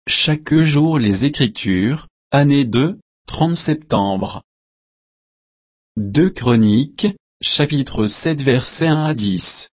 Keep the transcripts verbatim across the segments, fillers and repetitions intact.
chaque jour les Écritures, année deux, trente septembre. deux Chroniques, chapitre sept versets un à dix.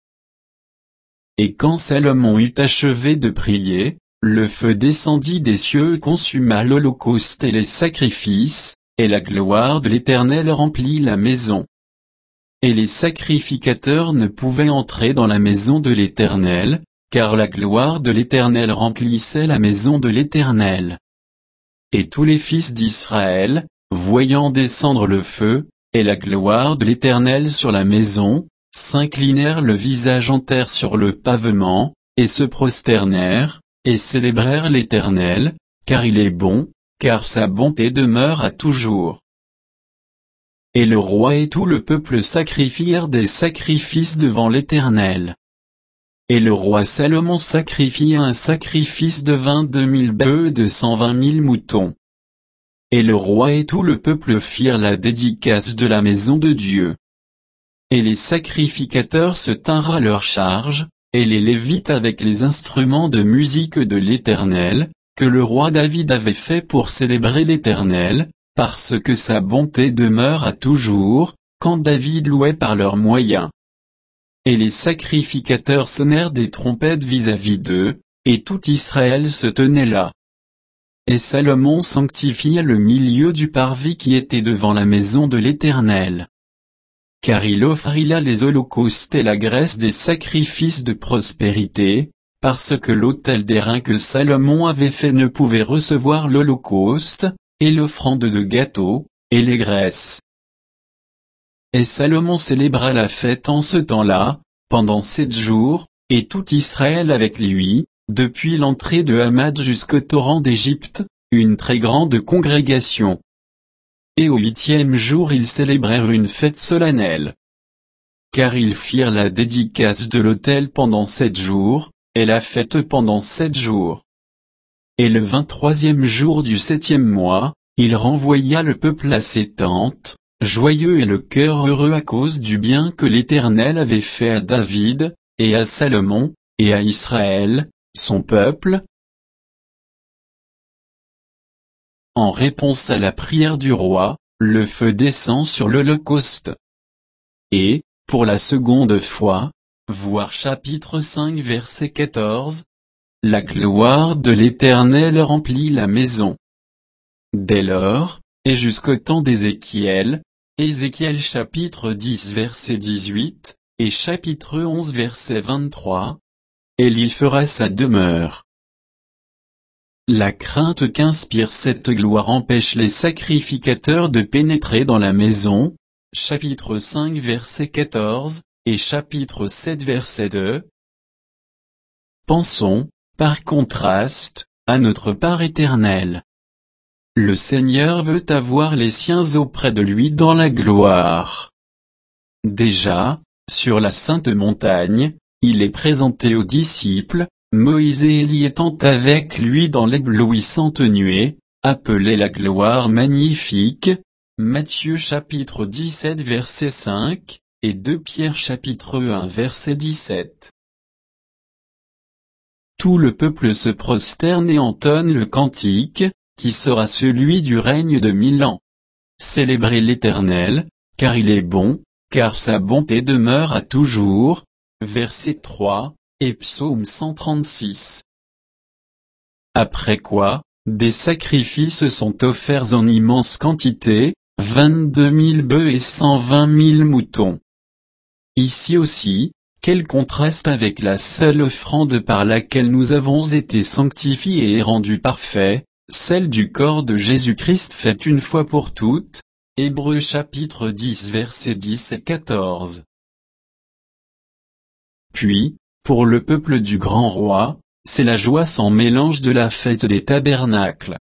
Et quand Salomon eut achevé de prier, le feu descendit des cieux et consuma l'holocauste et les sacrifices, et la gloire de l'Éternel remplit la maison. Et les sacrificateurs ne pouvaient entrer dans la maison de l'Éternel, car la gloire de l'Éternel remplissait la maison de l'Éternel. Et tous les fils d'Israël, voyant descendre le feu, et la gloire de l'Éternel sur la maison, s'inclinèrent le visage en terre sur le pavement, et se prosternèrent, et célébrèrent l'Éternel, car il est bon, car sa bonté demeure à toujours. Et le roi et tout le peuple sacrifièrent des sacrifices devant l'Éternel. Et le roi Salomon sacrifia un sacrifice de vingt-deux mille bœufs et de cent vingt mille moutons. Et le roi et tout le peuple firent la dédicace de la maison de Dieu. Et les sacrificateurs se tinrent à leur charge, et les Lévites avec les instruments de musique de l'Éternel, que le roi David avait fait pour célébrer l'Éternel, parce que sa bonté demeure à toujours, quand David louait par leurs moyens. Et les sacrificateurs sonnèrent des trompettes vis-à-vis d'eux, et tout Israël se tenait là. Et Salomon sanctifia le milieu du parvis qui était devant la maison de l'Éternel. Car il offrit là les holocaustes et la graisse des sacrifices de prospérité, parce que l'autel d'airain que Salomon avait fait ne pouvait recevoir l'holocauste, et l'offrande de gâteaux, et les graisses. Et Salomon célébra la fête en ce temps-là, pendant sept jours, et tout Israël avec lui, depuis l'entrée de Hamad jusqu'au torrent d'Égypte, une très grande congrégation. Et au huitième jour ils célébrèrent une fête solennelle. Car ils firent la dédicace de l'autel pendant sept jours, et la fête pendant sept jours. Et le vingt-troisième jour du septième mois, il renvoya le peuple à ses tentes, joyeux et le cœur heureux à cause du bien que l'Éternel avait fait à David, et à Salomon, et à Israël, son peuple. En réponse à la prière du roi, le feu descend sur l'holocauste. Et, pour la seconde fois, voir chapitre cinq verset quatorze, la gloire de l'Éternel remplit la maison. Dès lors, et jusqu'au temps d'Ézéchiel, Ézéchiel chapitre dix verset dix-huit, et chapitre onze verset vingt-trois, et il fera sa demeure. La crainte qu'inspire cette gloire empêche les sacrificateurs de pénétrer dans la maison, chapitre cinq verset quatorze, et chapitre sept verset deux. Pensons, par contraste, à notre part éternel. Le Seigneur veut avoir les siens auprès de lui dans la gloire. Déjà, sur la sainte montagne, il est présenté aux disciples, Moïse et Élie étant avec lui dans l'éblouissante nuée, appelée la gloire magnifique, Matthieu chapitre dix-sept verset cinq, et deux Pierre chapitre un verset dix-sept. Tout le peuple se prosterne et entonne le cantique, qui sera celui du règne de mille ans. Célébrez l'Éternel, car il est bon, car sa bonté demeure à toujours. Verset trois, et psaume cent trente-six. Après quoi, des sacrifices sont offerts en immense quantité, vingt-deux mille bœufs et cent vingt mille moutons. Ici aussi, quel contraste avec la seule offrande par laquelle nous avons été sanctifiés et rendus parfaits, celle du corps de Jésus-Christ faite une fois pour toutes. Hébreux chapitre dix versets dix et quatorze. Puis, pour le peuple du grand roi, c'est la joie sans mélange de la fête des tabernacles.